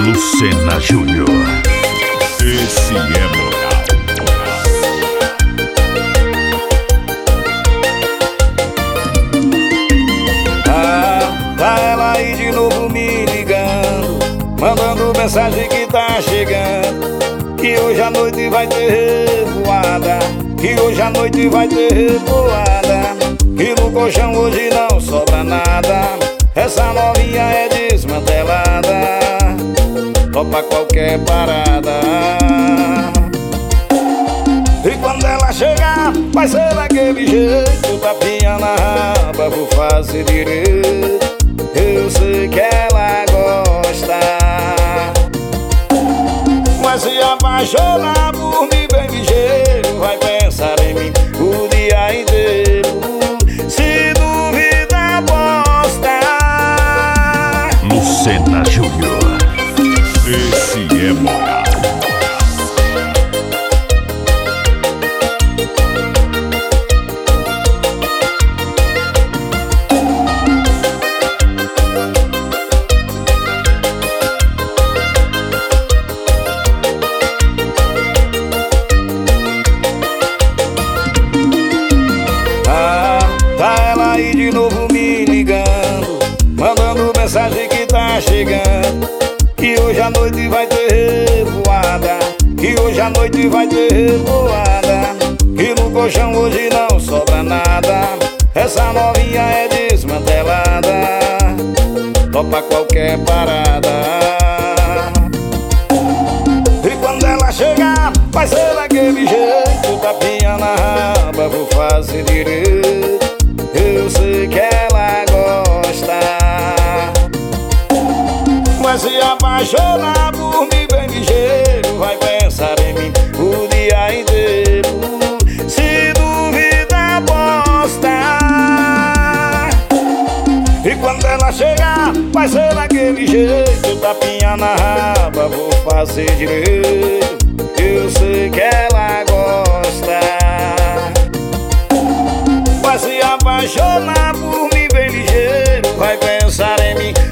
Lucena Júnior. Esse é moral. Tá ela aí de novo me ligando, mandando mensagem que tá chegando, que hoje à noite vai ter revoada, que hoje à noite vai ter revoada, que no colchão hoje não sobra nada, essa novinha é desmantelada, topa qualquer parada. E quando ela chegar, vai ser daquele jeito, tapinha na raba, vou fazer direito. Eu sei que ela gosta, mas se apaixonar por mim bem ligeiro, vai pensar em mim o dia inteiro. Se duvida, aposta. Lucena Júnior. Esse é moral. Tá ela aí de novo me ligando, mandando mensagem que tá chegando, que hoje à noite vai ter revoada, que hoje à noite vai ter revoada, que no colchão hoje não sobra nada, essa novinha é desmantelada, topa qualquer parada. E quando ela chegar, vai ser daquele jeito, tapinha na raba, vou fazer direito. Eu sei que ela gosta, mas se apaixonar por mim bem ligeiro, vai pensar em mim o dia inteiro. Se duvida, aposta. E quando ela chegar, vai ser daquele jeito, tapinha na raba, vou fazer direito. Eu sei que ela gosta, mas se apaixonar por mim bem ligeiro, vai pensar em mim